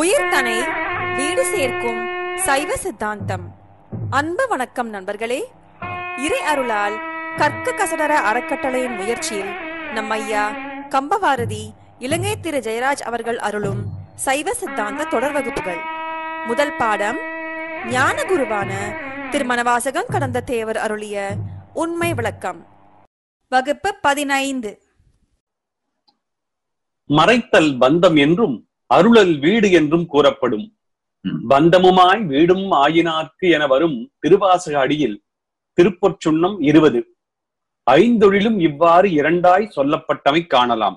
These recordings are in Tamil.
உயிர்தனை வீடு சேர்க்கும் சைவ சித்தாந்தம். அன்பு வணக்கம் நண்பர்களே. இறை அருளால் கற்க கசடர அறக்கட்டளையின் முயற்சியில் நம் ஐயா கம்பவாரதி இலங்கை திரு ஜெயராஜ் அவர்கள் அருளும் சைவ சித்தாந்த தொடர் வகுப்புகள். முதல் பாடம் ஞான குருவான திருமணவாசகம் கடந்த தேவர் அருளிய உண்மை விளக்கம். வகுப்பு 15. மறைத்தல் பந்தம் என்றும் அருளல் வீடு என்றும் கூறப்படும். பந்தமுமாய் வீடும் ஆயினார்க்கு என வரும் திருவாசக அடியில் திருப்பொற்சுண்ணம் 20 ஐந்தொழிலும் இவ்வாறு இரண்டாய் சொல்லப்பட்டமை காணலாம்.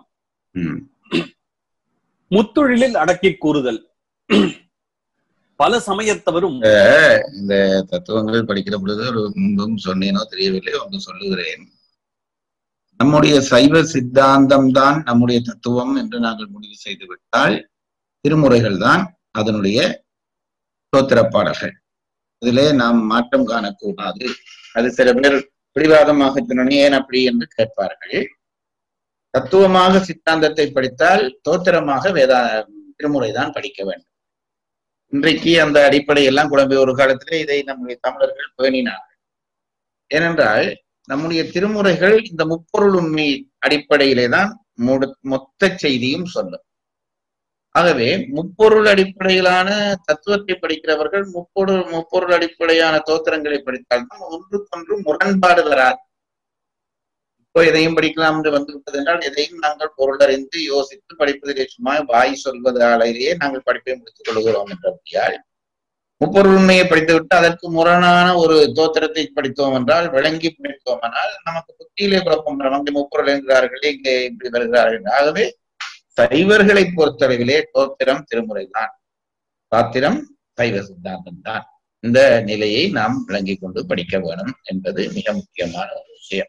முத்தொழிலில் அடக்கி கூறுதல். பல சமயத்தவரும் இந்த தத்துவங்கள் படிக்கிற பொழுது ஒரு முன்பும் சொன்னேனோ தெரியவில்லை, ஒன்று சொல்லுகிறேன். நம்முடைய சைவ சித்தாந்தம் தான் நம்முடைய தத்துவம் என்று நாங்கள் முடிவு செய்து விட்டால் திருமுறைகள் தான் அதனுடைய ஸ்தோத்திரப்பாடல்கள். அதிலே நாம் மாற்றம் காணக்கூடாது. அது சில பேர் பிடிவாதமாக ஏன் அப்படி என்று கேட்பார்கள். தத்துவமாக சித்தாந்தத்தை படித்தால் தோத்திரமாக திருமுறை தான் படிக்க வேண்டும். இன்றைக்கு அந்த அடிப்படை எல்லாம் குழம்பி ஒரு காலத்திலே இதை நம்முடைய தமிழர்கள் பேணினார்கள். ஏனென்றால் நம்முடைய திருமுறைகள் இந்த முப்பொருள் உண்மை அடிப்படையிலே தான் மொத்த செய்தியும் சொல்லும். ஆகவே முப்பொருள் அடிப்படையிலான தத்துவத்தை படிக்கிறவர்கள் முப்பொருள் அடிப்படையான தோத்திரங்களை படித்தால்தான் ஒன்றுக்கொன்று முரண்பாடு வராது. இப்போ எதையும் படிக்கலாம் என்று வந்துவிட்டது என்றால் எதையும் நாங்கள் பொருளறிந்து யோசித்து படிப்பதிலே சும்மா வாய் சொல்வதாலேயே நாங்கள் படிப்பை முடித்துக் கொள்கிறோம் என்றபடியால் முப்பொருள் உண்மையை படித்துவிட்டு அதற்கு முரணான ஒரு தோத்திரத்தை படித்தோம் என்றால் விளங்கி படித்தோம்னால் நமக்கு புத்தியிலே குழப்பம். அங்கே முப்பொருள் என்கிறார்களே, இங்கே இப்படி வருகிறார்கள். ஆகவே சைவர்களை பொறுத்தளவிலே தோத்திரம் திருமுறை தான், சாத்திரம் சைவ சித்தாந்தம் தான். இந்த நிலையை நாம் விளங்கி கொண்டு படிக்க வேணும் என்பது மிக முக்கியமான ஒரு விஷயம்.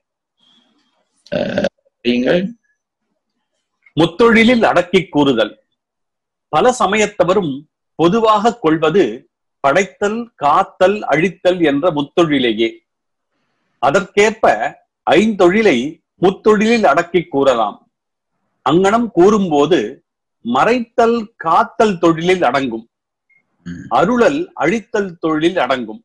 நீங்கள் முத்தொழிலில் அடக்கி கூறுதல். பல சமயத்தவரும் பொதுவாக கொள்வது படைத்தல், காத்தல், அழித்தல் என்ற முத்தொழிலேயே. அதற்கேற்ப ஐந்தொழிலை முத்தொழிலில் அடக்கி கூறலாம். அங்கனம் கூறும்போது மறைத்தல் காத்தல் தொழிலில் அடங்கும், அருளல் அழித்தல் தொழிலில் அடங்கும்.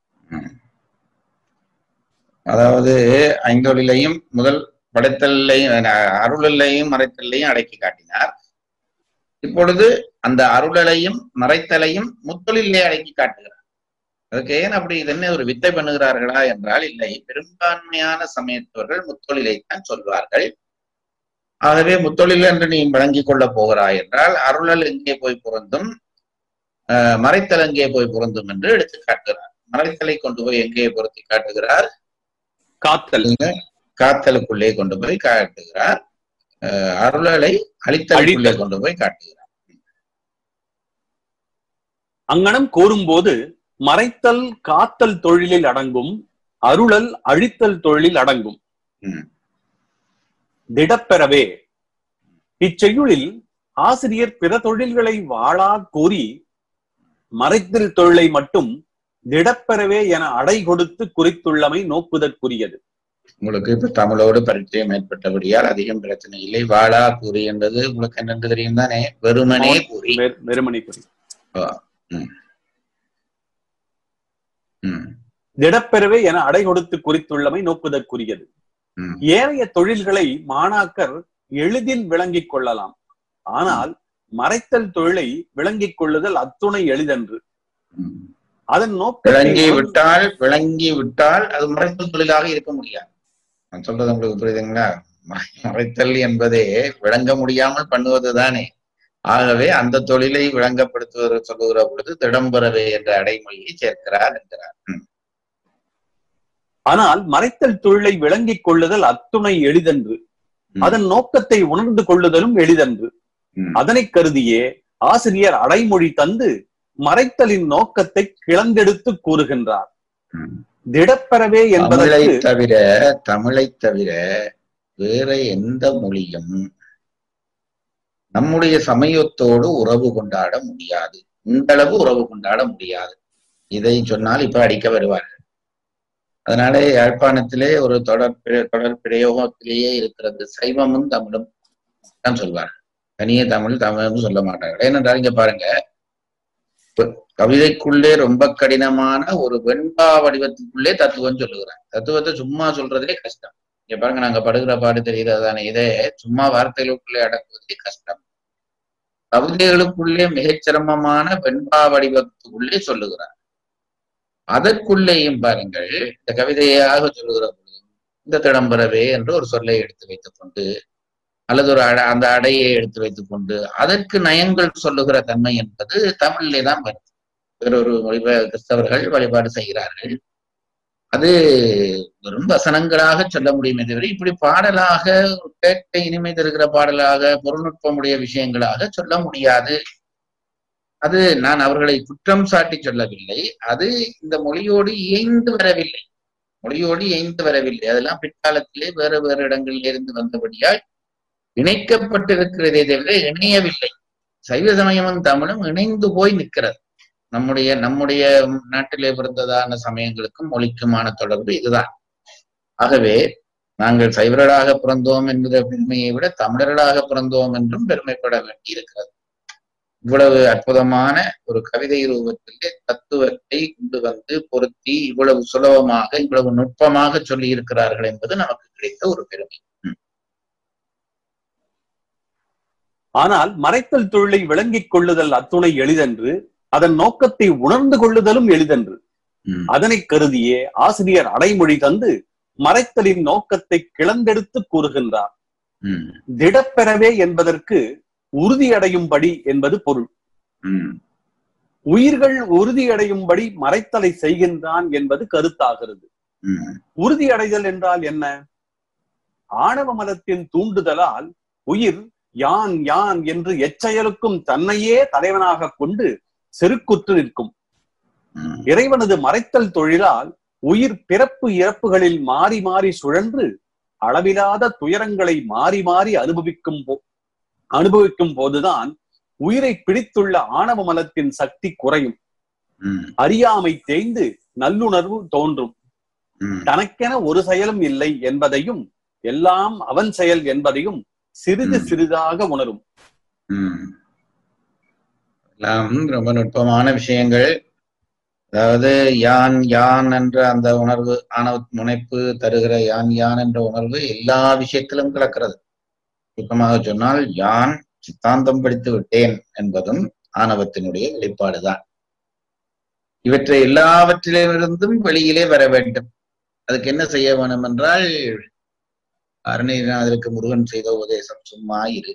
அதாவது ஐந்தொழிலையும் முதல் படைத்தலையும் அருளலையும் மறைத்தலையும் அடக்கி காட்டினார். இப்பொழுது அந்த அருளலையும் மறைத்தலையும் முத்தொழிலே அடக்கி காட்டுகிறார். அதுக்கு ஏன் அப்படி இதென்ன ஒரு வித்தை பண்ணுகிறார்களா என்றால் இல்லை, பெரும்பான்மையான சமயத்தவர்கள் முத்தொழிலைத்தான் சொல்வார்கள். ஆகவே முத்தொழில் என்று நீ வழங்கிக் கொள்ள போகிறாய் என்றால் அருளல் எங்கே போய் பொருந்தும், மறைத்தல் எங்கே போய் பொருந்தும் என்று எடுத்து காட்டுகிறார். மறைத்தலை கொண்டு போய் எங்கே பொருத்தி காட்டுகிறார்? காத்தலுக்குள்ளே கொண்டு போய் காட்டுகிறார். அருளலை அழித்தலுக்குள்ளே கொண்டு போய் காட்டுகிறார். அங்கனம் கூறும்போது மறைத்தல் காத்தல் தொழிலில் அடங்கும், அருளல் அழித்தல் தொழிலில் அடங்கும். திடப்பெறவே இச்செய்யுளில் ஆசிரியர் பிற தொழில்களை வாழா கூறி மறைத்தல் தொழிலை மட்டும் திடப்பெறவே என அடை கொடுத்து குறித்துள்ளமை நோக்குதற்குரியது. உங்களுக்கு இப்ப தமிழோடு பரிச்சயம் ஏற்பட்டபடியால் அதிகம் பிரச்சனை இல்லை. வாழா கூறி என்பது உங்களுக்கு என்னென்று தெரியும் தானே? வெறுமனே கூறி. வெறுமனே கூறி. திடப்பெறவே என அடை கொடுத்து குறித்துள்ளமை நோக்குதற்குரியது. ஏனைய தொழில்களை மாணாக்கர் எளிதில் விளங்கிக் கொள்ளலாம். ஆனால் மறைத்தல் தொழிலை விளங்கிக் கொள்ளுதல் அத்துணை எளிதன்று. அதன் நோக்கம் விளங்கி விட்டால் அது மறைத்தல் தொழிலாக இருக்க முடியாது. நான் சொல்றது உங்களுக்கு புரியுதுங்களா? மறைத்தல் என்பதே விளங்க முடியாமல் பண்ணுவதுதானே. ஆகவே அந்த தொழிலை விளங்கப்படுத்துவது சொல்லுகிற பொழுது திடம்பெறவே என்ற அடைமொழியை சேர்க்கிறார் என்கிறார். ஆனால் மறைத்தல் தொழிலை விளங்கிக் கொள்ளுதல் அத்துணை எளிதன்று, அதன் நோக்கத்தை உணர்ந்து கொள்ளுதலும் எளிதன்று. அதனை கருதியே ஆசிரியர் அடைமொழி தந்து மறைத்தலின் நோக்கத்தை கிளந்தெடுத்து கூறுகின்றார். திடப்பெறவே என்பதை தவிர தமிழை தவிர வேற எந்த மொழியும் நம்முடைய சமயத்தோடு உறவு கொண்டாட முடியாது. இந்த அளவு உறவு கொண்டாட முடியாது. இதை சொன்னால் இப்ப அடிக்க வருவார்கள். அதனால யாழ்ப்பாணத்திலே ஒரு தொடர் பிரயோகத்திலேயே இருக்கிறது. சைவமும் தமிழும் தான் சொல்வார்கள். தனியே தமிழ்னு சொல்ல மாட்டார்கள். ஏனென்றால் இங்க பாருங்க, கவிதைக்குள்ளே ரொம்ப கடினமான ஒரு வெண்பா வடிவத்துக்குள்ளே தத்துவம் சொல்லுகிறார். தத்துவத்தை சும்மா சொல்றதே கஷ்டம். இங்க பாருங்க, நாங்க படுகிற பாடு தெரிகிறதானே, இதே சும்மா வார்த்தைகளுக்குள்ளே அடக்குவதே கஷ்டம். கவிதைகளுக்குள்ளே மிகச்சிரமமான வெண்பா வடிவத்துக்குள்ளே சொல்லுகிறார். அதற்குள்ளேயும் பாருங்கள், இந்த கவிதையாக சொல்லுகிற பொழுது இந்த திடம்பரவே என்று ஒரு சொல்லை எடுத்து வைத்துக் கொண்டு, அல்லது ஒரு அந்த அடையை எடுத்து வைத்துக் கொண்டு அதற்கு நயங்கள் சொல்லுகிற தன்மை என்பது தமிழிலே தான் வருது. வேறொரு கிறிஸ்தவர்கள் வழிபாடு செய்கிறார்கள். அது வெறும் வசனங்களாக சொல்ல முடியுமே தவிர இப்படி பாடலாக, கேட்க இனிமை தருகிற பாடலாக, பொருள்நுட்பமுடைய விஷயங்களாக சொல்ல முடியாது. அது நான் அவர்களை குற்றம் சாட்டி சொல்லவில்லை. அது இந்த மொழியோடு இயைந்து வரவில்லை. அதெல்லாம் பிற்காலத்திலே வேறு வேறு இடங்களில் இருந்து வந்தபடியால் இணைக்கப்பட்டிருக்கிறதே தவிர இணையவில்லை. சைவ சமயமும் தமிழும் இணைந்து போய் நிற்கிறது. நம்முடைய நாட்டிலே பிறந்ததான சமயங்களுக்கும் மொழிக்குமான தொடர்பு இதுதான். ஆகவே நாங்கள் சைவர்களாக பிறந்தோம் என்கிற பெருமையை விட தமிழர்களாக பிறந்தோம் என்றும் பெருமைப்பட வேண்டி இருக்கிறது. இவ்வளவு அற்புதமான ஒரு கவிதை ரூபத்திலே தத்துவத்தை கொண்டு வந்து பொருத்தி இவ்வளவு சுலபமாக, இவ்வளவு நுட்பமாக சொல்லி இருக்கிறார்கள் என்பது நமக்கு கிடைத்த ஒரு பெருமை. ஆனால் மறைத்தல் தொழிலை விளங்கிக் கொள்ளுதல் அத்துணை எளிதன்று, அதன் நோக்கத்தை உணர்ந்து கொள்ளுதலும் எளிதன்று. அதனை கருதியே ஆசிரியர் அடைமொழி தந்து மறைத்தலின் நோக்கத்தை கிளந்தெடுத்து கூறுகின்றார். திடப்பெறவே என்பதற்கு உறுதியடையும்படி என்பது பொருள். உயிர்கள் உறுதியடையும்படி மறைத்தலை செய்கின்றான் என்பது கருத்தாகிறது. உறுதியடைதல் என்றால் என்ன? ஆணவ மதத்தின் தூண்டுதலால் உயிர் யான் யான் என்று எச்செயலுக்கும் தன்னையே தலைவனாக கொண்டு செருக்குற்று நிற்கும். இறைவனது மறைத்தல் தொழிலால் உயிர் பிறப்பு இறப்புகளில் மாறி மாறி சுழன்று அளவிலாத துயரங்களை மாறி மாறி அனுபவிக்கும் போதுதான் உயிரை பிடித்துள்ள ஆணவ மலத்தின் சக்தி குறையும். அறியாமை தேய்ந்து நல்லுணர்வு தோன்றும். தனக்கென ஒரு செயலும் இல்லை என்பதையும், எல்லாம் அவன் செயல் என்பதையும் சிறிது சிறிதாக உணரும். எல்லாம் ரொம்ப நுட்பமான விஷயங்கள். அதாவது யான் யான் என்ற அந்த உணர்வு, ஆணவ முனைப்பு தருகிற யான் யான் என்ற உணர்வு எல்லா விஷயத்திலும் கிடக்கிறது. சுத்தமாக சொன்னால் யான் சித்தாந்தம் படித்து விட்டேன் என்பதும் ஆணவத்தினுடைய வெளிப்பாடுதான். இவற்றை எல்லாவற்றிலிருந்தும் வெளியிலே வர வேண்டும். அதுக்கு என்ன செய்ய வேண்டும் என்றால், அருணகிரிநாதருக்கு முருகன் செய்த உபதேசம் சும்மா இரு.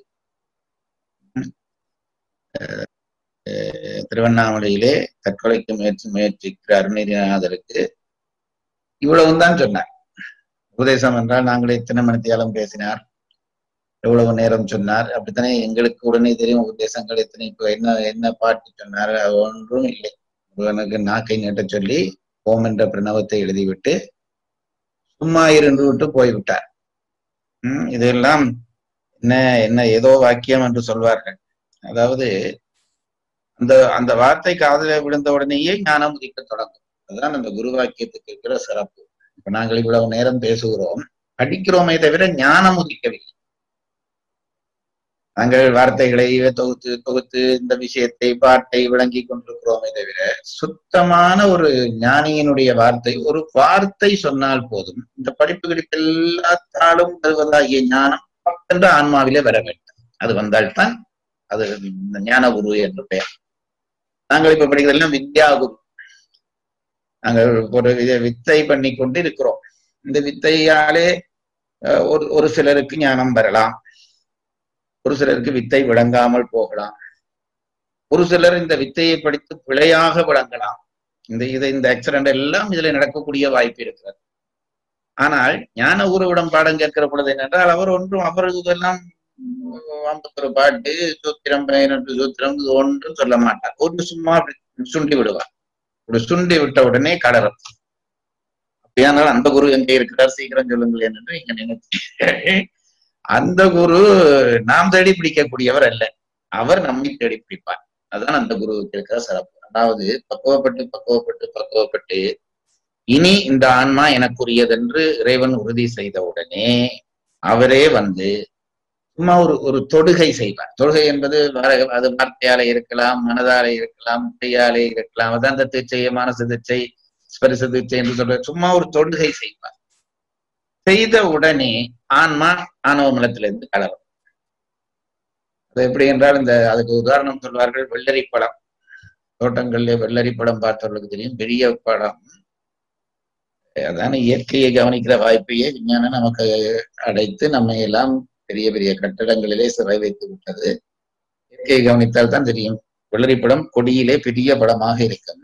திருவண்ணாமலையிலே தற்கொலைக்கு முயற்சிக்கிற அருணகிரிநாதருக்கு இவ்வளவும் தான் சொன்னார். உபதேசம் என்றால் நாங்கள் எத்தனை மணித்தியாலும் பேசினார், எவ்வளவு நேரம் சொன்னார், அப்படித்தானே எங்களுக்கு உடனே தெரியும் உபதேசங்கள் எத்தனை. இப்போ என்ன பாட்டு சொன்னார்? ஒன்றும் இல்லை. முருகனுக்கு நாக்கை நீட்ட சொல்லி ஓம் என்ற பிரணவத்தை எழுதிவிட்டு சும்மா இருந்து விட்டு போய்விட்டார். இதெல்லாம் என்ன ஏதோ வாக்கியம் என்று சொல்வார்கள். அதாவது அந்த வார்த்தை காதல விழுந்த உடனேயே ஞானம் உதிக்க தொடங்கும். அதுதான் அந்த குரு வாக்கியத்துக்கு இருக்கிற சிறப்பு. இப்ப நாங்கள் இவ்வளவு நேரம் பேசுகிறோம், படிக்கிறோமே தவிர ஞானம் உதிக்கவில்லை. நாங்கள் வார்த்தைகளை தொகுத்து இந்த விஷயத்தை பாட்டை விளங்கி கொண்டிருக்கிறோமே தவிர சுத்தமான ஒரு ஞானியினுடைய வார்த்தை, ஒரு வார்த்தை சொன்னால் போதும் இந்த படிப்புகளுக்கு எல்லாத்தாலும் வருவதாகிய ஞானம் என்ற ஆன்மாவிலே வர வேண்டும். அது வந்தால்தான் அது ஞான குரு என்று பெயர். நாங்கள் இப்ப படிக்கிறதெல்லாம் வித்யா குரு. நாங்கள் ஒரு வித்தை பண்ணி கொண்டு இருக்கிறோம். இந்த வித்தையாலே ஒரு சிலருக்கு ஞானம் வரலாம், ஒரு சிலருக்கு வித்தை விளங்காமல் போகலாம், ஒரு சிலர் இந்த வித்தையை படித்து பிழையாக விளங்கலாம். இந்த ஆக்சிடென்ட் எல்லாம் இதுல நடக்கக்கூடிய வாய்ப்பு இருக்கிறது. ஆனால் ஞான குருவிடம் பாடம் கேட்கிற பொழுது என்னென்றால் அவர் ஒன்றும் அவருக்கு எல்லாம் 51 பாட்டு சூத்திரம் 18 சூத்திரம் ஒன்றும் சொல்ல மாட்டார். ஒரு சும்மா சுண்டி விடுவார். ஒரு சுண்டி விட்ட உடனே கடறும். அப்படியானால் அந்த குரு எங்கே இருக்கிறார், சீக்கிரம் சொல்லுங்கள் என்று இங்க நினைச்சு, அந்த குரு நாம் தேடி பிடிக்கக்கூடியவர் அல்ல, அவர் நம்மை தேடி பிடிப்பார். அதுதான் அந்த குருவுக்கு இருக்கிற சிறப்பு. அதாவது பக்குவப்பட்டு இனி இந்த ஆன்மா எனக்குரியதென்று இறைவன் உறுதி செய்த உடனே அவரே வந்து சும்மா ஒரு தொடுகை செய்வார். தொடுகை என்பது அது வார்த்தையாலே இருக்கலாம், மனதாலே இருக்கலாம், கையாலே இருக்கலாம். அதான் அந்த தீட்சை, மானச தீட்சை, ஸ்பரிச தீட்சை என்று சொல்ற சும்மா ஒரு தொடுகை செய்வார். செய்த உடனே ஆன்மா ஆணவ மலத்திலிருந்து கலரும். அது எப்படி என்றால், அதுக்கு உதாரணம் சொல்வார்கள், வெள்ளரி பழம். தோட்டங்களிலே வெள்ளரி பழம் பார்த்தவர்களுக்கு தெரியும், பெரிய பழம். அதான இயற்கையை கவனிக்கிற வாய்ப்பையே விஞ்ஞானம் நமக்கு அடைத்து நம்மை எல்லாம் பெரிய பெரிய கட்டடங்களிலே சிறை வைத்து விட்டது. இயற்கையை கவனித்தால் தான் தெரியும். வெள்ளரிப்படம் கொடியிலே பெரிய படமாக இருக்கும்.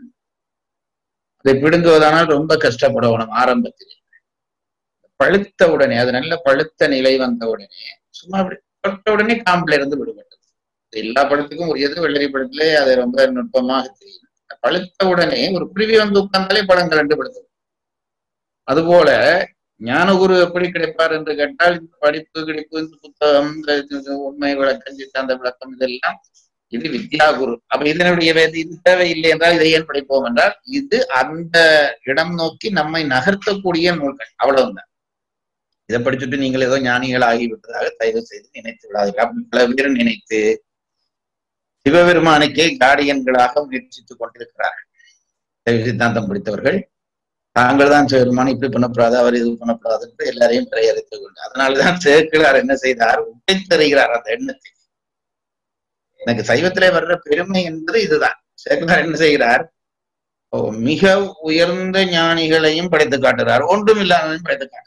அதை பிடுங்குவதானால் ரொம்ப கஷ்டப்படணும் ஆரம்பத்திலே. பழுத்த உடனே, அது நல்ல பழுத்த நிலை வந்த உடனே சும்மா பழுத்த உடனே காம்பில இருந்து விடுபட்டது. எல்லா பழத்துக்கும் உரியது வெள்ளரி பழத்திலே அது ரொம்ப நுட்பமாக தெரியும். பழுத்த உடனே ஒரு குருவி வந்து உட்கார்ந்தாலே பழங்கள் கண்டுபிடித்தது. அதுபோல ஞானகுரு எப்படி கிடைப்பார் என்று கேட்டால், இந்த படிப்பு கிடைப்பு, இந்த புத்தகம், இந்த உண்மை விளக்கம், சித்தாந்த விளக்கம், இதெல்லாம் இது வித்யா குரு. அப்ப இதனுடைய இது தேவையில்லை என்றால் இதை ஏன் படிப்போம் என்றால், இது அந்த இடம் நோக்கி நம்மை நகர்த்தக்கூடிய நூல்கள், அவ்வளவுதான். இதை படிச்சுட்டு நீங்கள் ஏதோ ஞானிகள் ஆகிவிட்டதாக தயவு செய்து நினைத்து விடாதீர்கள். அப்படி பல பேர் நினைத்து சிவபெருமானுக்கே கார்டியன்களாக முயற்சித்துக் கொண்டிருக்கிறார்கள். சித்தாந்தம் படித்தவர்கள் தாங்கள் தான் சிவபெருமான் இப்படி பண்ணப்படாது, அவர் இது பண்ணப்படாது என்று எல்லாரையும் பிரயரித்துக் கொண்டு, அதனாலதான் சேக்கிழார் என்ன செய்தார், உடைத்தறிகிறார் அந்த எண்ணத்தை. எனக்கு சைவத்திலே வர்ற பெருமை என்பது இதுதான். சேக்கிழார் என்ன செய்கிறார், மிக உயர்ந்த ஞானிகளையும் படைத்து காட்டுறார், ஒன்றும் இல்லாததையும் படைத்து காட்டுறார்.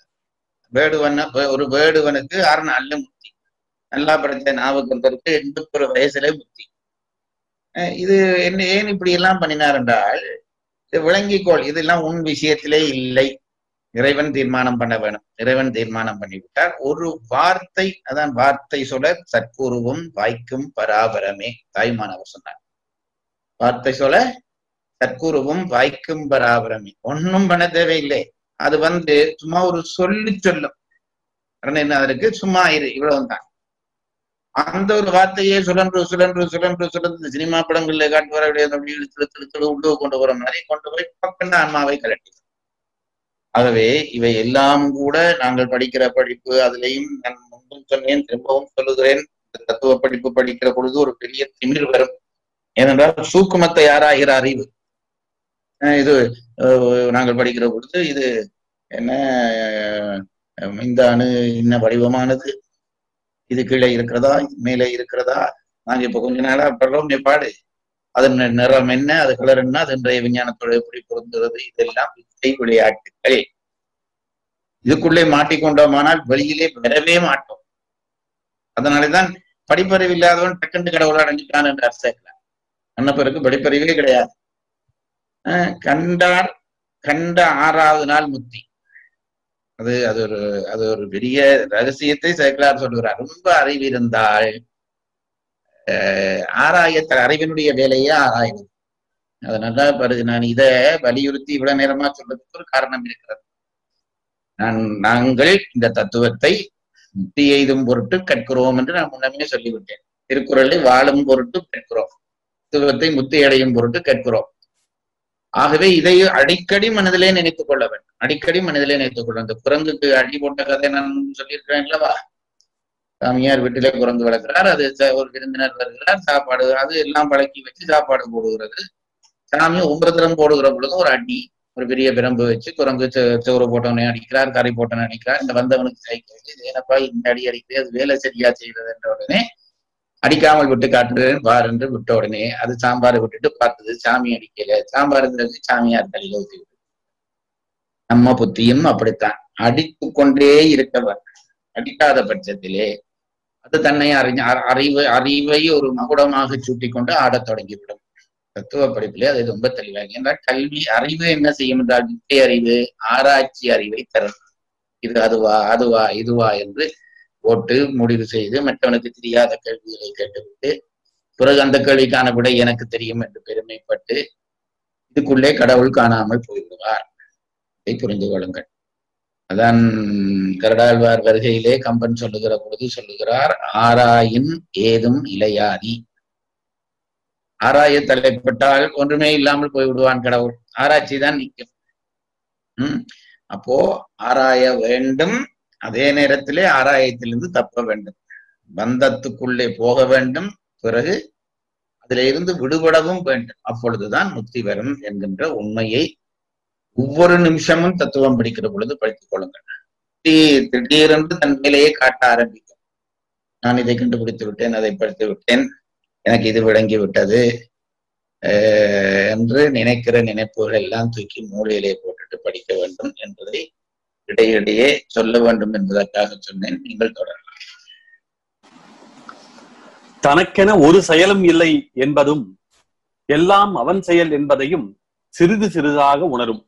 ஒரு வேடுவனுக்கு 6 நாள்ல முக்தி, நல்லா படைத்த நாவுக்கருக்கு 81 வயசுல முக்தி. இது என்ன, ஏன் இப்படி எல்லாம் பண்ணினார் என்றால், இது விளங்கிக்கோள், இதெல்லாம் உன் விஷயத்திலே இல்லை, இறைவன் தீர்மானம் பண்ண வேணும். இறைவன் தீர்மானம் பண்ணிவிட்டார். ஒரு வார்த்தை, அதான் வார்த்தை சொல்ல சற்குருவும் வாய்க்கும் பராபரமே, தாய்மானவர் சொன்னார். வார்த்தை சொல்ல சற்குருவும் வாய்க்கும் பராபரமே, ஒன்னும் பண்ண தேவையில்லை. அது சும்மா ஒரு சொல்லி சொல்லும். என்ன அதற்கு, சும்மா இரு, இவ்வளவுதான். அந்த ஒரு வார்த்தையே சுழன்று சுழன்று சுழன்று சுழன்று சினிமா படங்கள்ல காட்டு வர உள்ளு கொண்டு போற மாதிரி கொண்டு போய் பக்கண்ட ஆன்மாவை கலட்டி. ஆகவே இவை எல்லாம் கூட நாங்கள் படிக்கிற படிப்பு, அதுலேயும் நான் முன்பும் சொன்னேன், திரும்பவும் சொல்லுகிறேன், தத்துவ படிப்பு படிக்கிற பொழுது ஒரு பெரிய திமிர் வரும். ஏனென்றால் சூக்குமத்தை ஆராய்கிற அறிவு. இது நாங்கள் படிக்கிற பொழுது இது என்ன, இந்த அணு என்ன வடிவமானது, இது கீழே இருக்கிறதா, மேலே இருக்கிறதா, நாங்க இப்ப கொஞ்ச நாளா படுறோம் பாடு, அதன் நிறம் என்ன, அது கலர் என்ன, அது இன்றைய விஞ்ஞானத்தோட எப்படி பொருந்துகிறது, இதெல்லாம் வித்தை விளையாட்டுகள். இதுக்குள்ளே மாட்டிக்கொண்டோமானால் வெளியிலே வரவே மாட்டோம். அதனாலதான் படிப்பறிவு இல்லாதவன் டக்குண்டு கடவுளை அடைஞ்சிட்டான் என்று அர்த்தம். அன்னப்பருக்கு படிப்பறிவே கிடையாது. கண்ட 6வது நாள் முக்தி. அது ஒரு பெரிய ரகசியத்தை சேக்கிழார் சொல்லுகிறார். ரொம்ப அறிவு இருந்தால் அறிவினுடைய வேலையே ஆராய்வது. அதனால நான் இதை வலியுறுத்தி இவ்வளவு நேரமா சொல்றதுக்கு ஒரு காரணம் இருக்கிறது. நாங்கள் இந்த தத்துவத்தை முக்தி எய்தும் பொருட்டு கற்கிறோம் என்று நான் முன்னமே சொல்லிவிட்டேன். திருக்குறளை வாழும் பொருட்டு கற்கிறோம், தத்துவத்தை முக்தி அடையும் பொருட்டு கற்கிறோம். ஆகவே இதை அடிக்கடி மனதிலே நினைத்துக் கொள்ள வேண்டும். அடிக்கடி மனதிலே நினைத்துக் கொள்ள. அந்த குரங்குக்கு அடி போட்ட கதை நான் சொல்லியிருக்கிறேன் இல்லவா? சாமியார் வீட்டிலே குரங்கு வளர்க்கிறார். அது ஒரு விருந்தினர் வருகிறார், சாப்பாடு அது எல்லாம் பழக்கி வச்சு சாப்பாடு போடுகிறது. சாமி உம்பரத்திரம் போடுகிற பொழுது ஒரு அடி, ஒரு பெரிய பிரம்பு வச்சு குரங்கு சோறு போட்டவனே அடிக்கிறார், கறி போட்டவனே அடிக்கிறார். இந்த வந்தவனுக்கு சைக்கிள், இது ஏனப்பா இந்த அடி அடிக்கிறது, அது வேலை சரியா செய்கிறது என்ற உடனே அடிக்காமல் விட்டு காட்டுறேன் பார் என்று விட்ட உடனே அது சாம்பாரை விட்டுட்டு பார்த்தது, சாமி அடிக்கல. சாம்பார் இருந்தது சாமியார் தலையில ஊத்தி விட்டு. நம்ம புத்தியும் அப்படித்தான், அடித்து கொண்டே இருக்கவர். அடிக்காத பட்சத்திலே அது தன்னை அறிவை ஒரு மகுடமாக சூட்டி கொண்டு ஆடத் தொடங்கிவிடும். தத்துவ படிப்பிலே அது ரொம்ப தெளிவாக. என்றால் கல்வி அறிவு என்ன செய்யும் என்றால், வித்தை அறிவு, ஆராய்ச்சி அறிவை தரும். இது அதுவா அதுவா இதுவா என்று போட்டு முடிவு செய்து மற்றவனுக்கு தெரியாத கேள்விகளை கேட்டுவிட்டு பிறகு அந்த கேள்விக்கான விடை எனக்கு தெரியும் என்று பெருமைப்பட்டு இதுக்குள்ளே கடவுள் காணாமல் போய்விடுவார். இதை புரிந்து கொள்ளுங்கள். அதான் கரடாழ்வார் வருகையிலே கம்பன் சொல்லுகிற பொழுது சொல்லுகிறார், ஆராயின் ஏதும் இளையாதி. ஆராய தலைப்பட்டால் ஒன்றுமே இல்லாமல் போய்விடுவான் கடவுள். ஆராய்ச்சி தான் நிற்கும். அப்போ ஆராய வேண்டும், அதே நேரத்திலே ஆராயத்திலிருந்து தப்ப வேண்டும். பந்தத்துக்குள்ளே போக வேண்டும், பிறகு அதில இருந்து விடுபடவும் வேண்டும். அப்பொழுதுதான் முக்தி வரும் என்கின்ற உண்மையை ஒவ்வொரு நிமிஷமும் தத்துவம் படிக்கிற பொழுது படித்துக் கொள்ளுங்கள். திடீரென்று தன் மேலேயே காட்ட ஆரம்பிக்கும். நான் இதை கண்டுபிடித்து விட்டேன், அதை படித்து விட்டேன், எனக்கு இது விளங்கி விட்டது என்று நினைக்கிற நினைப்புகள் எல்லாம் தூக்கி மூலையிலே போட்டுட்டு படிக்க வேண்டும் என்பதை இடையிடையே சொல்ல வேண்டும் என்பதற்காக சொன்னேன். நீங்கள் தொடரலாம். தனக்கென ஒரு செயலும் இல்லை என்பதும் எல்லாம் அவன் செயல் என்பதையும் சிறிது சிறிதாக உணரும்.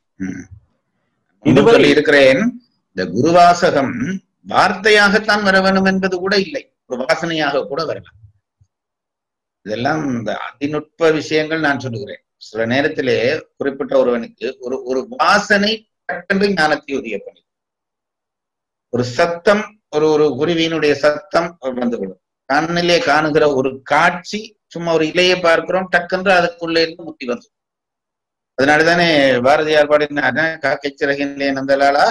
இதுவரை இருக்கிறேன். இந்த குருவாசகம் வார்த்தையாகத்தான் வர வேண்டும் என்பது கூட இல்லை, ஒரு வாசனையாக கூட வரலாம். இதெல்லாம் இந்த அதிநுட்ப விஷயங்கள் நான் சொல்லுகிறேன். சில நேரத்திலே குறிப்பிட்ட ஒருவனுக்கு ஒரு வாசனை கட்டன்று ஞானத்தை உதய பண்ணி, ஒரு சத்தம், ஒரு குருவியினுடைய சத்தம் வந்துவிடும். கண்ணிலே காணுகிற ஒரு காட்சி, சும்மா ஒரு இலையை பார்க்கிறோம், டக்குன்று அதுக்குள்ளே இருந்து முத்தி வந்து. அதனாலதானே பாரதியார் பாடினார், காக்கை சிறகிலே நந்தலாலா,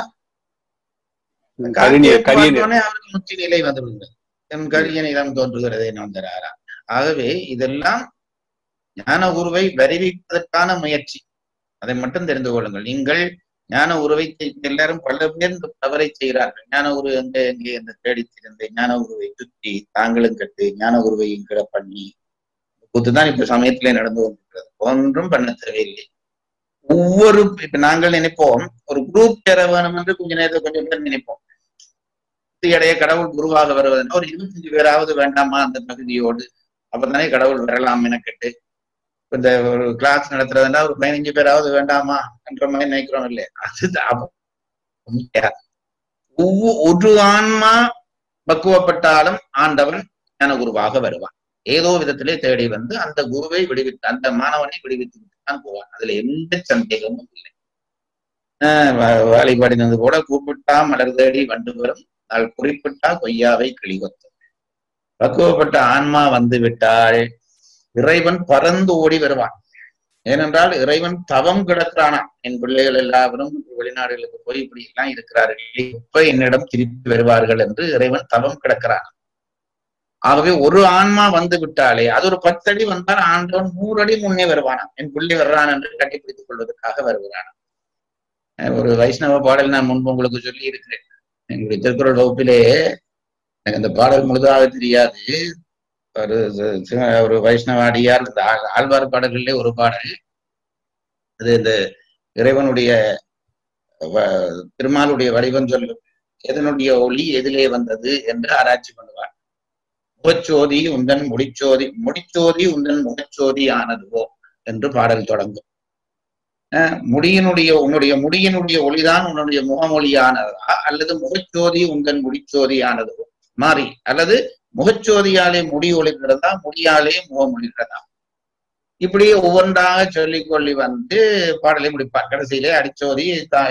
அவருக்கு முத்தி நிலை வந்து விடுகிறது, என் கழிய நிலம் தோன்றுகிறதே நந்தலாரா. ஆகவே இதெல்லாம் ஞான உருவை வருவிப்பதற்கான முயற்சி. அதை மட்டும் தெரிந்து கொள்ளுங்கள். நீங்கள் ஞான உருவை எல்லாரும் பல பேர் இந்த தவறை செய்கிறார்கள். ஞான உருவை எங்கே என்று தேடி திறந்து ஞான உருவை சுற்றி தாங்களும் கட்டு ஞான உருவையும் கிட பண்ணி கூத்துதான் இப்ப சமயத்திலே நடந்து கொண்டிருக்கிறது. ஒன்றும் பண்ண தேவையில்லை. இப்ப நாங்கள் நினைப்போம் ஒரு குரூப் பெற வேணும் என்று கொஞ்ச நேரத்தில் கொஞ்சம் பேர் நினைப்போம். இடைய கடவுள் குருவாக வருவதுன்னா ஒரு 25 பேராவது வேண்டாமா அந்த தகுதியோடு, அப்பதானே கடவுள் வரலாம் என கேட்டு. இந்த ஒரு கிளாஸ் நடத்துறதுன்னா ஒரு 15 பேராவது வேண்டாமா என்ற மாதிரி நினைக்கிறோம் இல்லையா? அது ஒரு ஆன்மா பக்குவப்பட்டாலும் ஆண்டவன் ஞான குருவாக வருவான். ஏதோ விதத்திலே தேடி வந்து அந்த குருவை விடுவித்து, அந்த மாணவனை விடுவித்து விட்டுதான் போவான். அதுல எந்த சந்தேகமும் இல்லை. வாலிபாடினது போல கூப்பிட்டா மலர் தேடி வண்டு வரும், அது குறிப்பிட்டா கொய்யாவை கிளிகொத்தும். பக்குவப்பட்ட ஆன்மா வந்து விட்டால் இறைவன் பறந்து ஓடி வருவான். ஏனென்றால் இறைவன் தவம் கிடக்கிறானா. என் பிள்ளைகள் எல்லாரும் வெளிநாடுகளுக்கு போய் இப்படி எல்லாம் இருக்கிறார்கள், இப்ப என்னிடம் திருப்பி வருவார்கள் என்று இறைவன் தவம் கிடக்கிறான். ஆகவே ஒரு ஆன்மா வந்து விட்டாலே அது ஒரு 10 அடி வந்தால் ஆண்டவன் 100 அடி முன்னே வருவானா. என் பிள்ளை வர்றான் என்று கட்டிப்பிடித்துக் கொள்வதற்காக வருகிறானா. ஒரு வைஷ்ணவ பாடல் நான் முன்பு உங்களுக்கு சொல்லி இருக்கிறேன். எங்களுடைய திருக்குறள் வகுப்பிலே எனக்கு அந்த பாடல் முழுதாக தெரியாது. ஒரு வைஷ்ணவாடியார் இந்த ஆழ்வார் பாடல்களிலே ஒரு பாடல், அது இந்த இறைவனுடைய திருமாலுடைய வடிவம் சொல்லும். எதனுடைய ஒளி எதிலே வந்தது என்று ஆராய்ச்சி பண்ணுவார். முகச்சோதி உந்தன் முடிச்சோதி உந்தன் முகச்சோதி ஆனதுவோ என்று பாடல் தொடங்கும். உன்னுடைய முடியினுடைய ஒளிதான் உன்னுடைய முகமொழியானதா, அல்லது முகச்சோதி உந்தன் முடிச்சோதி ஆனதுவோ மாறி, அல்லது முகச்சோதியாலே முடி ஒளிக்கிறதா, முடியாலே முகம் ஒளிக்கிறதா. இப்படியே ஒவ்வொன்றாக சொல்லிக் கொள்ளி வந்து பாடலை முடிப்பார். கடைசியிலே அடிச்சோதி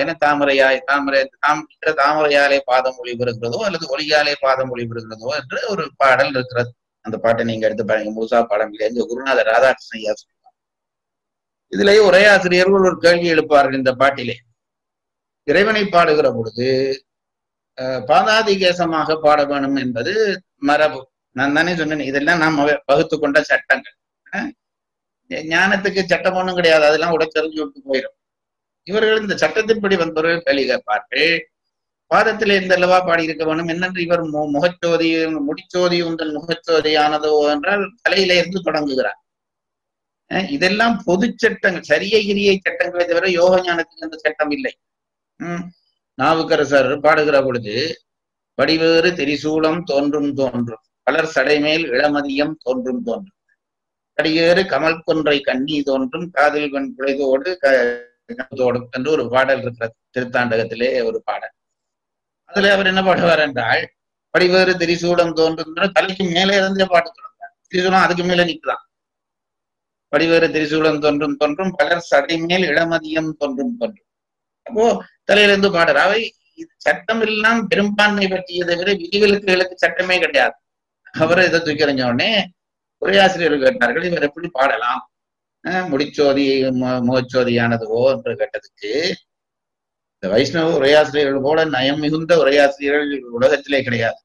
தாமரையாலே பாதம் ஒளி பெறுகிறதோ அல்லது ஒளியாலே பாதம் ஒளி பெறுகிறதோ என்று ஒரு பாடல் இருக்கிறது. அந்த பாட்டை நீங்க எடுத்து பாருங்க. மூசா பாடமில்லை குருநாதர் ராதாகிருஷ்ண ஐயா சொல்லுவார். இதுலேயே ஒரே ஆசிரியர்கள் ஒரு கேள்வி எழுப்பார்கள் இந்த பாட்டிலே. இறைவனை பாடுகிற பொழுது பாதாதிகேசமாக பாட வேணும் என்பது மரபு. நான் தானே சொன்னேன், இதெல்லாம் நாம் வகுத்து கொண்ட சட்டங்கள். ஞானத்துக்கு சட்டம் ஒண்ணும் கிடையாது, அதெல்லாம் உடச்செறிஞ்சு விட்டு போயிடும். இவர்கள் இந்த சட்டத்தின்படி வந்தவர்கள் கேள்வி கேட்பார்கள், பாதத்திலே இந்த அல்லவா பாடி இருக்க வேணும், என்னென்று இவர் முகச்சோதி முடிச்சோதி உங்கள் முகச்சோதியானதோ என்றால் தலையில இருந்து தொடங்குகிறார். இதெல்லாம் பொது சட்டங்கள், சரிய கிரியை சட்டங்களை தவிர யோக ஞானத்துக்கு அந்த சட்டம் இல்லை. நாவுக்கரசர் பாடுகிற பொழுது வடிவேறு திரிசூலம் தோன்றும் பலர் சடைமேல் இளமதியம் தோன்றும் கடியேறு கமல் கொன்றை கண்ணி தோன்றும் காதில் கண் குழைதோடு தோடும் என்று ஒரு பாடல் இருக்கிற திருத்தாண்டகத்திலே ஒரு பாடல். அதுல அவர் என்ன பாடுவார் என்றால், வடிவேறு திரிசூலம் தோன்றும் தலைக்கு மேலே இருந்தே பாட்டு தொடங்குறார். திரிசூலம் அதுக்கு மேல நிற்கலாம். வடிவேறு திரிசூலம் தோன்றும் பலர் சடைமேல் இளமதியம் தோன்றும் அப்போ தலையிலிருந்து பாடுற. அவை சட்டம் எல்லாம் பெரும்பான்மை பற்றியதை விட விதிவிலக்குகளுக்கு சட்டமே கிடையாது. அவரை இதை தூக்கி எறிஞ்ச உடனே உரையாசிரியர்கள் கேட்டார்கள், இவர் எப்படி பாடலாம், முடிச்சோதி முகச்சோதியானதுவோ என்று கேட்டதுக்கு, இந்த வைஷ்ணவ உரையாசிரியர்கள் போல நயம் மிகுந்த உரையாசிரியர்கள் உலகத்திலே கிடையாது.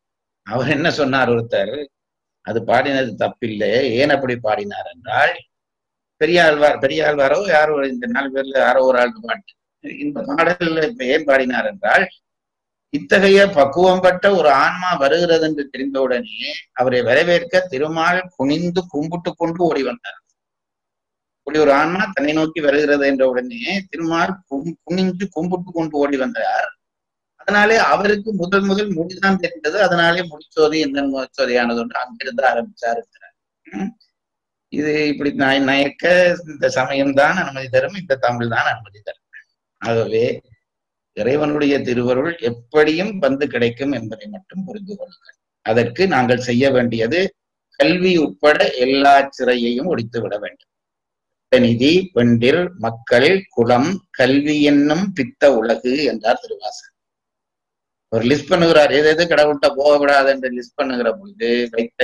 அவர் என்ன சொன்னார் ஒருத்தர், அது பாடினது தப்பில்லை, ஏன் அப்படி பாடினார் என்றால், பெரியாழ்வாரோ யாரோ இந்த 4 பேர்ல யாரோ ஒரு ஆள் பாட்டு இந்த பாடல்ல இப்ப ஏன் பாடினார் என்றால், இத்தகைய பக்குவம் பட்ட ஒரு ஆன்மா வருகிறது என்று தெரிந்தவுடனே அவரை வரவேற்க திருமால் குனிந்து கும்பிட்டு கொண்டு ஓடி வந்தார். இப்படி ஒரு ஆன்மா தன்னை நோக்கி வருகிறது என்ற உடனே திருமால் குனிந்து கும்பிட்டு கொண்டு ஓடி வந்தார். அதனாலே அவருக்கு முதல் முடிதான் தெரிந்தது. அதனாலே முடிச்சோதி எந்த முடிச்சோதியானது ஒன்று அங்கிருந்து ஆரம்பிச்சாரு. இது இப்படி நயக்க இந்த சமயம்தான் அனுமதி தரும், இந்த தமிழ் தான் அனுமதி தரும். ஆகவே இறைவனுடைய திருவருள் எப்படியும் வந்து கிடைக்கும் என்பதை மட்டும் புரிந்து கொள்ளுங்கள். அதற்கு நாங்கள் செய்ய வேண்டியது கல்வி உட்பட எல்லா சிறையையும் ஒழித்து விட வேண்டும். நிதி, பெண்டிர், மக்கள், குலம், கல்வி என்னும் பித்த உலகு என்றார் திருவாசகர். ஒரு லிஸ்ட் பண்ணுகிறார், எது கடவுள்கிட்ட போக விடாது என்று லிஸ்ட் பண்ணுகிற பொழுது வைத்த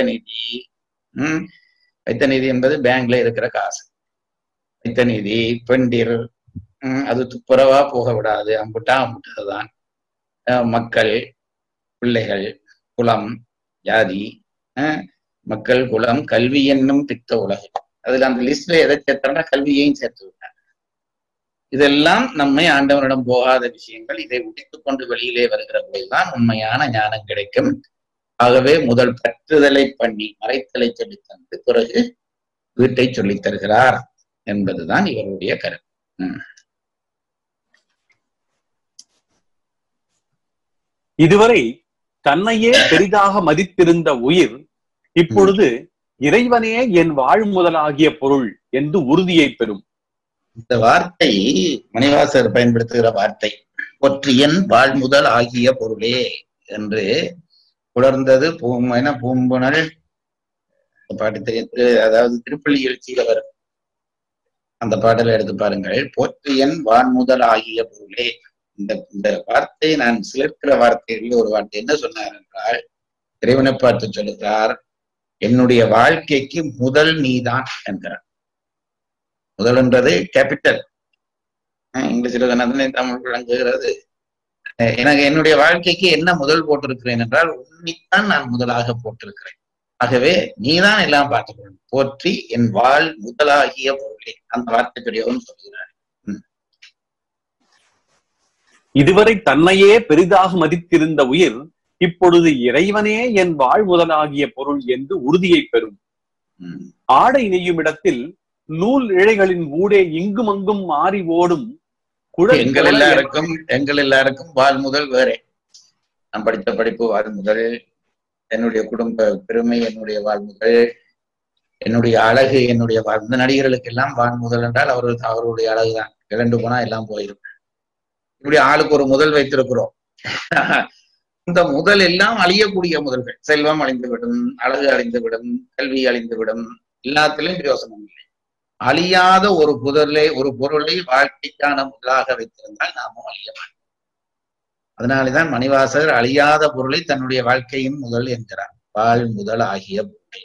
நிதி என்பது பேங்க்ல இருக்கிற காசு. வைத்த நிதி, பெண்டிர், அது துப்புரவா போக விடாது, அம்புட்டதுதான். மக்கள், பிள்ளைகள், குலம், ஜாதி, மக்கள், குலம், கல்வி என்னும் பித்த உலகு. அதுல அந்த லிஸ்ட்ல எதை சேர்த்தா கல்வியையும் சேர்த்து விட்டார். இதெல்லாம் நம்மை ஆண்டவனிடம் போகாத விஷயங்கள். இதை உடைத்துக் கொண்டு வெளியிலே வருகிற போதுதான் உண்மையான ஞானம் கிடைக்கும். ஆகவே முதல் பற்றுதலை பண்ணி மறைத்தலை சொல்லி தந்து பிறகு வீட்டை சொல்லித் தருகிறார் என்பதுதான் இவருடைய கருத்து. இதுவரை தன்னையே பெரிதாக மதித்திருந்த உயிர் இப்பொழுது இறைவனே என் வாழ்முதலாகிய பொருள் என்று உறுதியை பெறும். இந்த வார்த்தை மணிவாசகர் பயன்படுத்துகிற வார்த்தை, ஒற்றியன் வாழ்முதல் ஆகிய பொருளே என்று உணர்ந்தது பூம்புணல் பாட்டு தெரிந்து, அதாவது திருப்பள்ளி எழுச்சியில வரும் அந்த பாடலை எடுத்து பாருங்கள். போற்றியன் வான்முதல் ஆகிய பொருளே. இந்த வார்த்தை நான் சிலிர்க்கிற வார்த்தைகளில் ஒரு வார்த்தை. என்ன சொன்னார் என்றால், இறைவனை பார்த்து சொல்லுகிறார், என்னுடைய வாழ்க்கைக்கு முதல் நீதான் என்கிறார். முதல் என்றது கேபிட்டல், இங்கிலீஷ்ல சொன்னதுன்னு தமிழ் விளங்குகிறது. எனக்கு என்னுடைய வாழ்க்கைக்கு என்ன முதல் போட்டிருக்கிறேன் என்றால், உன்னைத்தான் நான் முதலாக போட்டிருக்கிறேன். ஆகவே நீதான் எல்லாம் பார்த்துக்கணும். போற்றி என் வாழ் முதலாகிய பொருளே. அந்த வார்த்தை பெரியவன் சொல்கிறார். இதுவரை தன்னையே பெரிதாக மதித்திருந்த உயிர் இப்பொழுது இறைவனே என் வாழ்முதலாகிய பொருள் என்று உறுதியை பெறும். ஆடை நெய்யும் இடத்தில் நூல் இழைகளின் ஊடே இங்கும் அங்கும் மாறி ஓடும் எங்கள் எல்லாருக்கும் வாழ்முதல் வேறே. நான் படித்த படிப்பு வாழ்முதல், என்னுடைய குடும்ப பெருமை என்னுடைய வாழ்முதல், என்னுடைய அழகு என்னுடைய இந்த நடிகர்களுக்கு எல்லாம் வாழ்முதல் என்றால் அவருடைய அழகுதான். இழந்து போனா எல்லாம் போயிடும். இப்படி ஆளுக்கு ஒரு முதல் வைத்திருக்கிறோம். இந்த முதல் எல்லாம் அழியக்கூடிய முதல்கள். செல்வம் அழிந்துவிடும், அழகு அழிந்துவிடும், கல்வி அழிந்துவிடும், எல்லாத்திலையும் பிரயோசனம் இல்லை. அழியாத ஒரு பொருளை வாழ்க்கைக்கான முதலாக வைத்திருந்தால் நாமும் அழிய மாட்டோம். அதனாலேதான் மணிவாசகர் அழியாத பொருளை தன்னுடைய வாழ்க்கையின் முதல் என்கிறார். வாழ் முதல் ஆகிய பொருளை.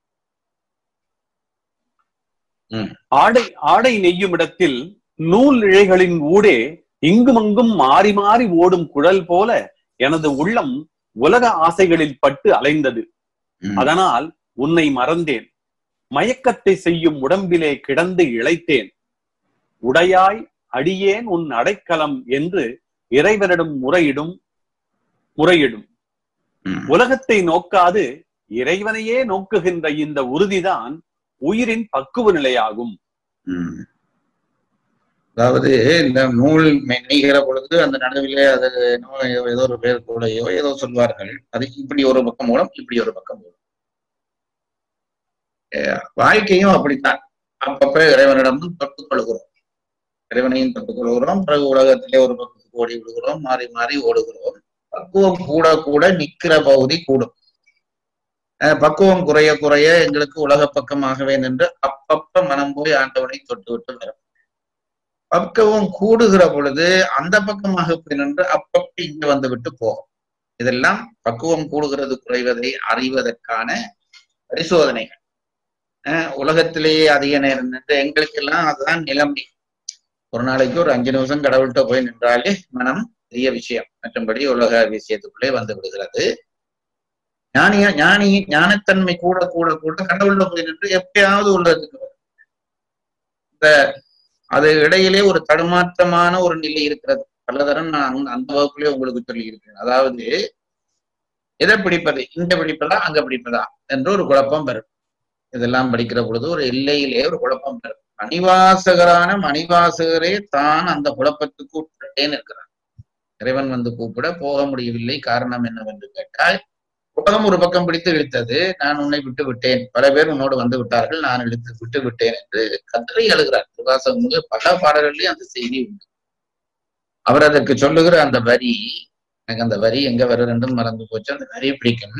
ஆடை நெய்யும் இடத்தில் நூல் இழைகளின் ஊடே இங்குமங்கும் மாறி மாறி ஓடும் குழல் போல எனது உள்ளம் உலக ஆசைகளில் பட்டு அலைந்தது. அதனால் உன்னை மறந்தேன், மயக்கத்தை செய்யும் உடம்பிலே கிடந்து இளைத்தேன். உடையாய் அடியேன் உன் அடைக்கலம் என்று இறைவனிடம் முறையிடும். உலகத்தை நோக்காது இறைவனையே நோக்குகின்ற இந்த உறுதிதான் உயிரின் பக்குவ நிலையாகும். அதாவது இந்த நூல் நெய்கிற பொழுது அந்த நடுவிலே அது ஏதோ ஒரு பேர் கூடையோ ஏதோ சொல்வார்கள். அது இப்படி ஒரு பக்கம் மூலம், இப்படி ஒரு பக்கம் மூலம். வாழ்க்கையும் அப்படித்தான். அப்பப்ப இறைவனிடம் தொட்டுக் கொள்கிறோம், இறைவனையும் தொட்டுக் கொள்கிறோம். பிறகு உலகத்திலே ஒரு பக்கத்துக்கு ஓடி விடுகிறோம், மாறி மாறி ஓடுகிறோம். பக்குவம் கூட கூட நிற்கிற பகுதி கூடும். பக்குவம் குறைய குறைய எங்களுக்கு உலக பக்கமாகவே நின்று அப்பப்ப மனம் போய் ஆண்டவனை தொட்டு விட்டு வரும். பக்குவம் கூடுகிற பொழுது அந்த பக்கமாக போய் நின்று அப்பப்ப இங்க வந்து விட்டு போகும். இதெல்லாம் பக்குவம் கூடுகிறது குறைவதை அறிவதற்கான பரிசோதனைகள். உலகத்திலேயே அதிக நேரம் நின்று எங்களுக்கெல்லாம் அதுதான் நிலைமை. ஒரு நாளைக்கு ஒரு 5 நிமிஷம் கடவுள்கிட்ட போய் நின்றாலே மனம் பெரிய விஷயம். மற்றபடி உலக விஷயத்துக்குள்ளே வந்து விடுகிறது. ஞானத்தன்மை கூட கூட கூட கடவுள்ல போய் நின்று எப்பயாவது உள்ளதுக்கு அது இடையிலே ஒரு தடுமாற்றமான ஒரு நிலை இருக்கிறது. பலதரம் நான் அந்த வகுப்புலயே உங்களுக்கு சொல்லி இருக்கிறேன். அதாவது எதை பிடிப்பது, இங்க பிடிப்பதா அங்க பிடிப்பதா என்று ஒரு குழப்பம் வரும். இதெல்லாம் படிக்கிற பொழுது ஒரு எல்லையிலே ஒரு குழப்பம் வரும். மணிவாசகரான மணிவாசகரே தான் அந்த குழப்பத்துக்கு உட்பட்டேன்னு இருக்கிறார். இறைவன் வந்து கூப்பிட போக முடியவில்லை. காரணம் என்னவென்று கேட்டால், உலகம் ஒரு பக்கம் பிடித்து இழுத்தது. நான் உன்னை விட்டு விட்டேன், பல பேர் உன்னோடு வந்து விட்டார்கள், நான் இழுத்து விட்டு விட்டேன் என்று கதறி எழுகிறார். திருவாசகம் பல பாடல்கள்லயும் அந்த செய்தி உண்டு. அவர் அதற்கு சொல்லுகிற அந்த வரி, எனக்கு அந்த வரி எங்க வருதுன்னு மறந்து போச்சு. அந்த வரி பிடிக்கும்.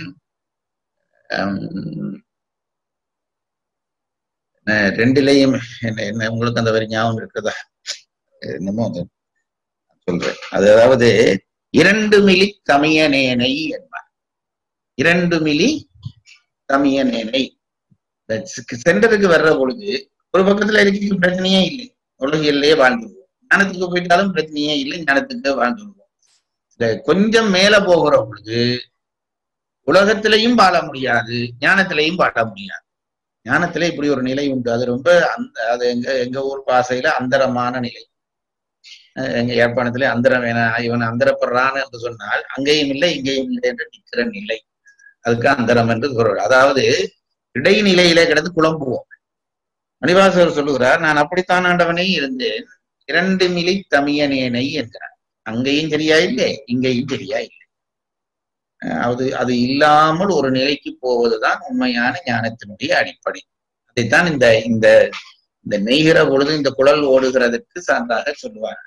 ரெண்டிலையும் என்ன உங்களுக்கு அந்த வரி ஞாபகம் இருக்கிறதா? என்னமோ சொல்றேன். அதாவது 2 மிலி தமியனேனை என்பார். 2 மிலி தமியனேனை சென்டருக்கு வர்ற பொழுது ஒரு பக்கத்துல இருக்க பிரச்சனையே இல்லை, உலகிலேயே வாழ்ந்துருவோம். ஞானத்துக்கு போயிட்டாலும் பிரச்சனையே இல்லை, ஞானத்துக்கு வாழ்ந்துருவோம். கொஞ்சம் மேல போகிற பொழுது உலகத்திலையும் வாழ முடியாது, ஞானத்திலையும் வாழ முடியாது. ஞானத்திலே இப்படி ஒரு நிலை உண்டு. அது ரொம்ப அது எங்க ஊர் பாசையில அந்தரமான நிலை. எங்க யாழ்ப்பாணத்திலே அந்தரம் வேணா, இவன் அந்தரப்படுறான்னு என்று சொன்னால் அங்கேயும் இல்லை இங்கேயும் இல்லை என்று நிற்கிற நிலை, அதுக்கு அந்தரம் என்று பொருள். அதாவது இடைநிலையில கிடந்து குழம்புவோம். மணிவாசகர் சொல்லுகிறார், நான் அப்படித்தான் ஆண்டவனே இருந்தேன், 2 மிலி தமியனேனை என்கிறார். அங்கேயும் சரியா இல்லை, இங்கேயும் சரியா இல்லை. அது இல்லாமல் ஒரு நிலைக்கு போவதுதான் உண்மையான ஞானத்தினுடைய அடிப்படை. அதைத்தான் இந்த இந்த இந்த நெய்கிற பொழுது இந்த குழல் ஓடுகிறதுக்கு சான்றாக சொல்லுவார்.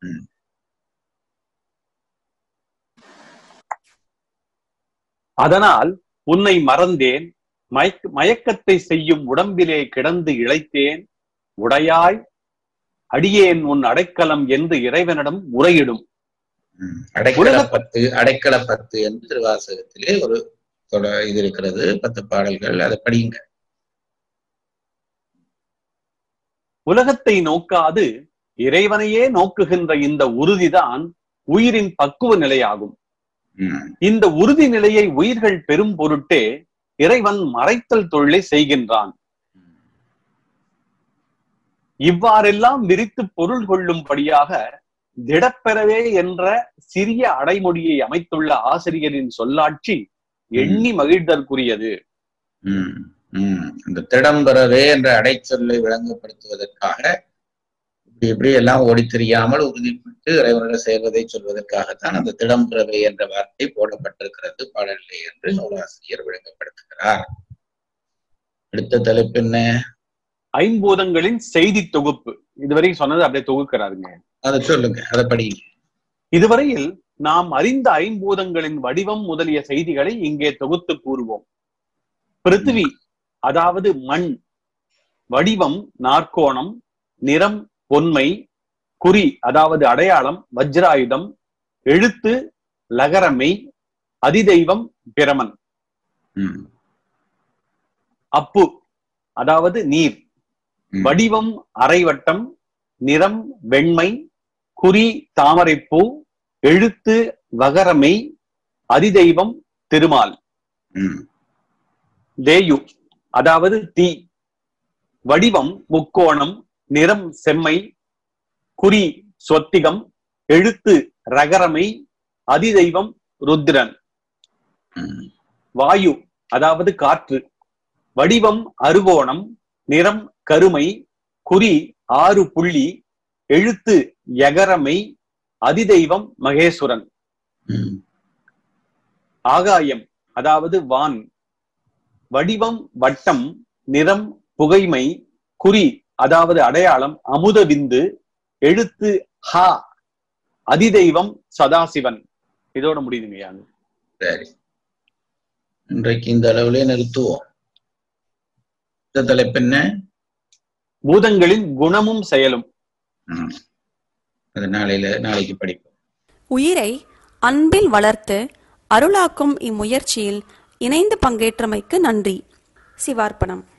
அதனால் உன்னை மறந்தேன், மயக்கத்தை செய்யும் உடம்பிலே கிடந்து இளைத்தேன், உடையாய் அடியேன் உன் அடைக்கலம் என்று இறைவனிடம் முறையிடும். அடைக்கலப்பத்து என்று திருவாசகத்திலே ஒரு இது இருக்கிறது, 10 பாடல்கள், அதை படியுங்க. உலகத்தை நோக்காது இறைவனையே நோக்குகின்ற இந்த உறுதிதான் உயிரின் பக்குவ நிலையாகும். இந்த உறுதி நிலையை உயிர்கள் பெரும் பொருட்டே இறைவன் மறைத்தல் தொழிலை செய்கின்றான். இவ்வாறெல்லாம் விரித்து பொருள் கொள்ளும்படியாக திடப்பெறவே என்ற சிறிய அடைமொழியை அமைத்துள்ள ஆசிரியரின் சொல்லாட்சி எண்ணி மகிழ்தற்குரியது. இந்த திடம்பெறவே என்ற அடைச்சொல்லை விளங்கப்படுத்துவதற்காக இப்படி எல்லாம் ஓடி தெரியாமல் உறுதிப்பட்டு இறைவனிடம் சேர்வதை சொல்வதற்காகத்தான் அந்த திடம்பெறவே என்ற வார்த்தை போடப்பட்டிருக்கிறது பாடலிலே என்று நூலாசிரியர் விளங்கப்படுத்துகிறார். அடுத்த தலைப்பு என்ன? ஐம்பூதங்களின் செய்தி தொகுப்பு. இதுவரை சொன்னது அப்படியே தொகுக்கிறாருங்க. அதை சொல்லுங்க, அதை படிங்க. இதுவரையில் நாம் அறிந்த ஐம்பூதங்களின் வடிவம் முதலிய செய்திகளை இங்கே தொகுத்து கூறுவோம். பிருத்திவி அதாவது மண், வடிவம் நாற்கோணம், நிறம் பொன்மை, குறி அதாவது அடையாளம் வஜ்ராயுதம், எழுத்து லகரமை, அதிதெய்வம் பிரமன். அப்பு அதாவது நீர், வடிவம் அரைவட்டம், நிறம் வெண்மை, குறி தாமரைப்பூ, எழுத்து வகரமை, அதிதெய்வம் திருமால். தேயு அதாவது தீ, வடிவம் முக்கோணம், நிறம் செம்மை, குறி சொத்திகம், எழுத்து ரகரமை, அதிதெய்வம் ருத்ரன். வாயு அதாவது காற்று, வடிவம் அறுகோணம், நிறம் கருமை, குறி 6 புள்ளி, எழுத்து யகரமை, அதிதெய்வம் மகேஸ்வரன். ஆகாயம் அதாவது வான், வடிவம் வட்டம், நிறம் புகைமை, குறி அதாவது அடையாளம் அமுத விந்து, எழுத்து ஹா, அதிதெய்வம் சதாசிவன். இதோட முடியுதுங்கய்யா. சரி, இன்றைக்கு இந்த அளவுலே நிறுத்துவோம். இந்த தலைப்பு என்ன? பூதங்களின் குணமும் செயலும். அது நாளைக்கு படிப்போம். உயிரை அன்பில் வளர்த்து அருளாக்கும் இம்முயற்சியில் இணைந்து பங்கேற்றமைக்கு நன்றி. சிவார்ப்பணம்.